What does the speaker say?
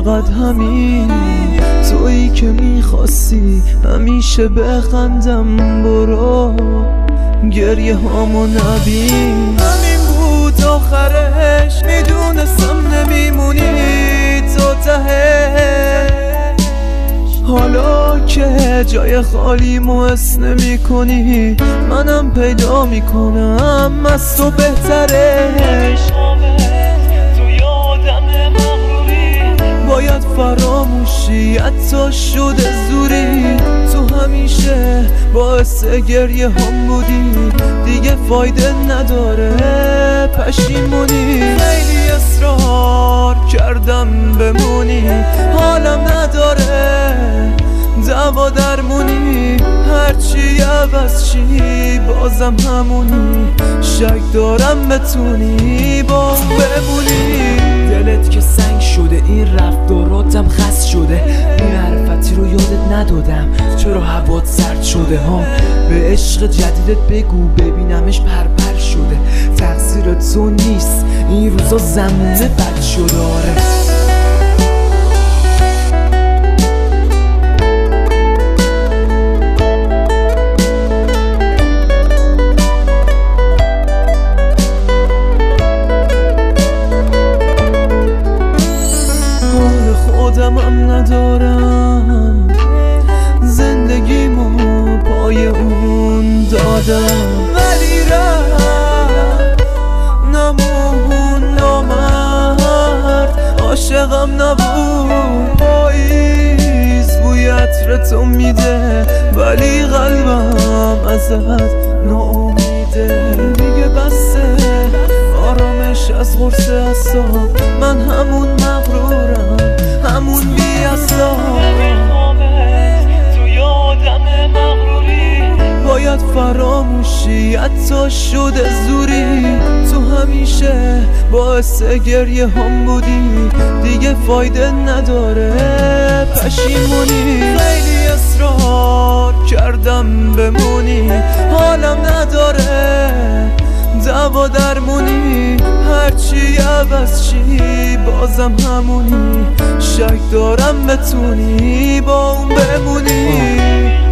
فقط همین تویی که میخواستی همیشه بخندم. برو گریه هامو نبین. همین بود آخرش، میدونستم نمیمونی تو تهش. حالا که جای خالیمو حس نمی کنی منم پیدا میکنم از تو بهترش. تو یادم مغروری باید فراموشی حتی شده زوری. تو همیشه باعث گریه هم بودی دیگه فایده نداره پشیمونی. خیلی اصرار کردم بمونی حالم نداره دوا درمونی. هرچی عوض چی بازم همونی. شک دارم بتونی با بمونی. دلت که سنگ شده این رفتاراتم خست شده. معرفتی رو یادت ندادم چرا هوات سرد شده ها. به عشق جدیدت بگو ببینمش پرپر شده. تقصیر تو نیست این روزا زمونه بد شده. آره خودمم ندارم زندگیمو پای اون دادم. ولی نمون نامرد عاشقم نبود. پاییز بوی عطر تو میده ولی قلبم ازت ناامیده. دیگه بسه آرامش از قرص اعصاب. من همون مغرورم همون بی اصلا. تو یادم مغروری باید فراموشی حتی شده زوری. تو همیشه باعث گریه هم بودی دیگه فایده نداره پشیمونی. خیلی اصرار کردم بمونی حالم نداره دوا درمونی. هرچی عوض چی بازم همونی. شک دارم بتونی با اون بمونی.